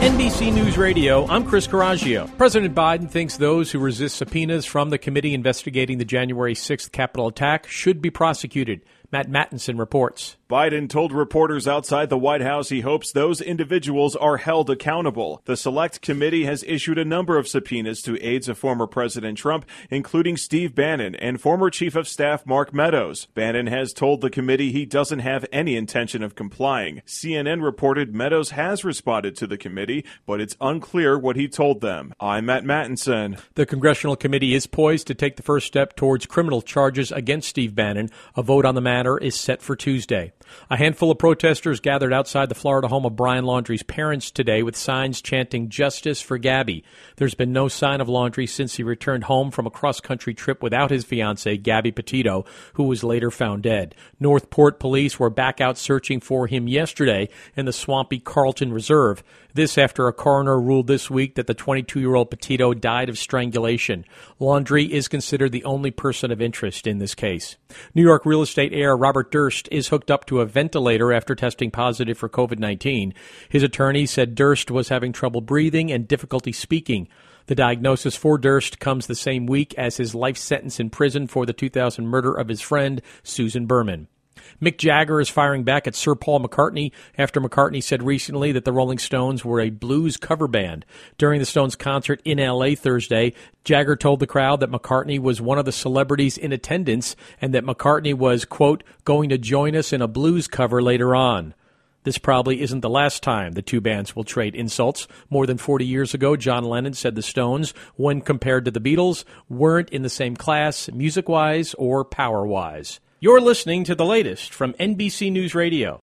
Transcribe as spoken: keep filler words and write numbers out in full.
N B C News Radio, I'm Chris Coraggio. President Biden thinks those who resist subpoenas from the committee investigating the January sixth Capitol attack should be prosecuted. Matt Mattinson reports. Biden told reporters outside the White House he hopes those individuals are held accountable. The Select Committee has issued a number of subpoenas to aides of former President Trump, including Steve Bannon and former Chief of Staff Mark Meadows. Bannon has told the committee he doesn't have any intention of complying. C N N reported Meadows has responded to the committee, but it's unclear what he told them. I'm Matt Mattinson. The Congressional Committee is poised to take the first step towards criminal charges against Steve Bannon. A vote on the matter is set for Tuesday. A handful of protesters gathered outside the Florida home of Brian Laundrie's parents today with signs chanting "Justice for Gabby." There's been no sign of Laundrie since he returned home from a cross-country trip without his fiancée, Gabby Petito, who was later found dead. Northport police were back out searching for him yesterday in the swampy Carlton Reserve. This after a coroner ruled this week that the twenty-two-year-old Petito died of strangulation. Laundrie is considered the only person of interest in this case. New York real estate heir Robert Durst is hooked up to a ventilator after testing positive for covid nineteen. His attorney said Durst was having trouble breathing and difficulty speaking. The diagnosis for Durst comes the same week as his life sentence in prison for the two thousand murder of his friend, Susan Berman. Mick Jagger is firing back at Sir Paul McCartney after McCartney said recently that the Rolling Stones were a blues cover band. During the Stones concert in L A Thursday, Jagger told the crowd that McCartney was one of the celebrities in attendance and that McCartney was, quote, going to join us in a blues cover later on. This probably isn't the last time the two bands will trade insults. More than forty years ago, John Lennon said the Stones, when compared to the Beatles, weren't in the same class, music-wise or power-wise. You're listening to the latest from N B C News Radio.